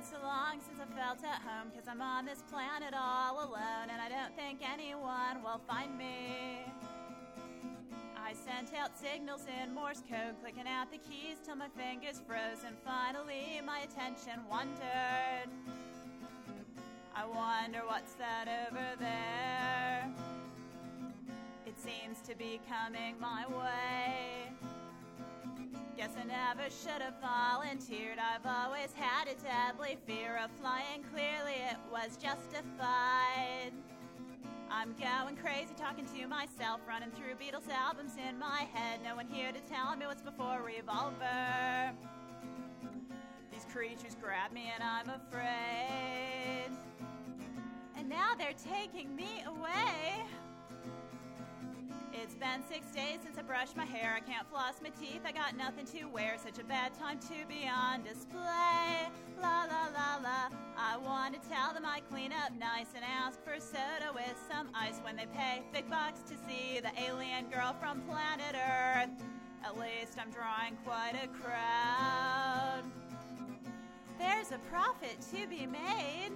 so long since I felt at home, 'cause I'm on this planet all alone, and I don't think anyone will find me. I sent out signals in Morse code, clicking out the keys till my fingers froze, and finally my attention wandered. I wonder what's that over there. It seems to be coming my way. Guess I never should have volunteered. I've always had a deadly fear of flying. Clearly it was justified. I'm going crazy talking to myself, running through Beatles albums in my head. No one here to tell me what's before Revolver. These creatures grab me and I'm afraid. And now they're taking me away. It's been 6 days since I brushed my hair. I can't floss my teeth, I got nothing to wear. Such a bad time to be on display. La la la la. I want to tell them I clean up nice and ask for soda with some ice when they pay big bucks to see the alien girl from planet Earth. At least I'm drawing quite a crowd. There's a profit to be made.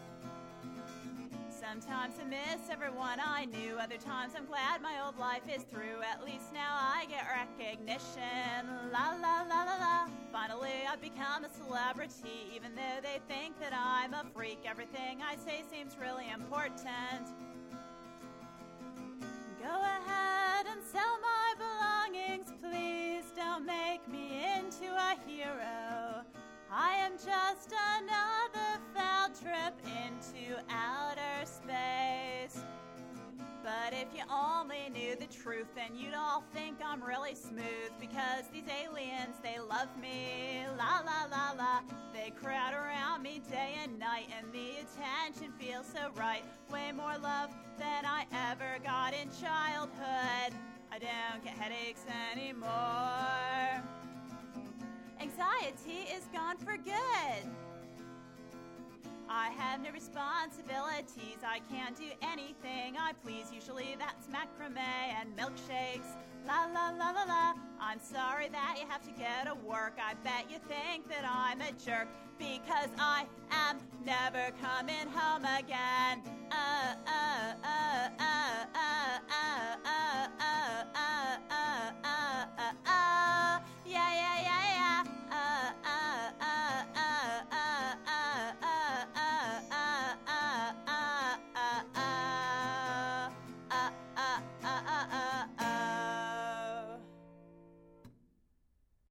Sometimes I miss everyone I knew. Other times I'm glad my old life is through. At least now I get recognition. La la la la la. Finally I've become a celebrity. Even though they think that I'm a freak, everything I say seems really important. Go ahead and sell my belongings, please. Don't make me into a hero. I am just another failed trip into outer space. But if you only knew the truth, then you'd all think I'm really smooth. Because these aliens, they love me. La la la la. They crowd around me day and night, and the attention feels so right. Way more love than I ever got in childhood. I don't get headaches anymore. Anxiety is gone for good. I have no responsibilities. I can do anything I please. Usually that's macrame and milkshakes. La la la la la. I'm sorry that you have to go to work. I bet you think that I'm a jerk because I am never coming home again.